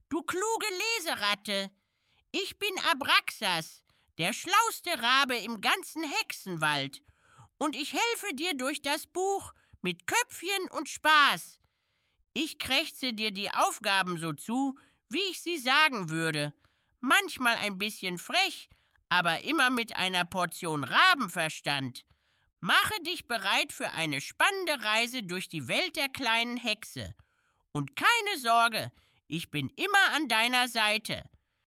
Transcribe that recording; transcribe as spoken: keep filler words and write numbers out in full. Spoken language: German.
Du kluge Leseratte, ich bin Abraxas, der schlauste Rabe im ganzen Hexenwald, und ich helfe dir durch das Buch mit Köpfchen und Spaß. Ich krächze dir die Aufgaben so zu, wie ich sie sagen würde. Manchmal ein bisschen frech, aber immer mit einer Portion Rabenverstand. Mache dich bereit für eine spannende Reise durch die Welt der kleinen Hexe. Und keine Sorge, ich bin immer an deiner Seite.